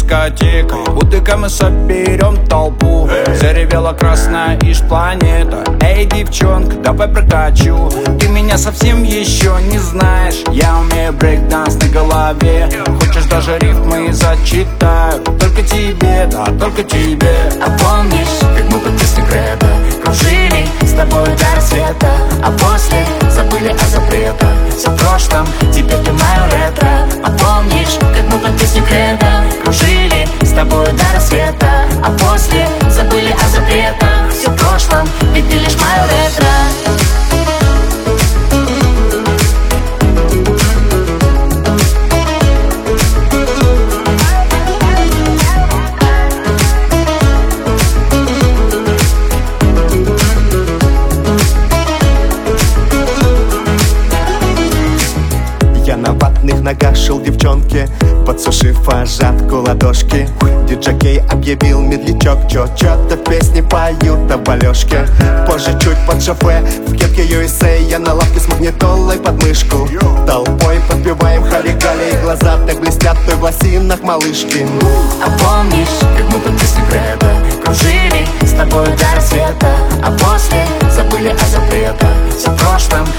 дискотека. Утыка мы соберем толпу. Заревела красная иж-планета. Эй, девчонка, давай прокачу. Ты меня совсем еще не знаешь. Я умею брейк-данс на голове. Хочешь, даже рифмы зачитаю. Только тебе, да, только тебе. А помнишь, как мы под песню Крэда кружили с тобой до рассвета, а после забыли о запретах? Все в прошлом, теперь ты мое ретро. А помнишь, как мы под песню Крэда кружили с тобой до рассвета, а после забыли о запретах? Все в прошлом, ведь ты лишь мое ретро. Я на ватных ногах шел девчонке, подсушив ожатку ладошки. Диджокей объявил медлячок, чё-то в песне поют об Алёшке. Позже чуть под шофе, в кепке USA, я на лавке с магнитолой под мышку. Толпой подпеваем хари-гали, и глаза так блестят той в лосинах малышки. А помнишь, как мы под песню Крэда кружили с тобой до рассвета, а после забыли о запретах? Все в прошлом,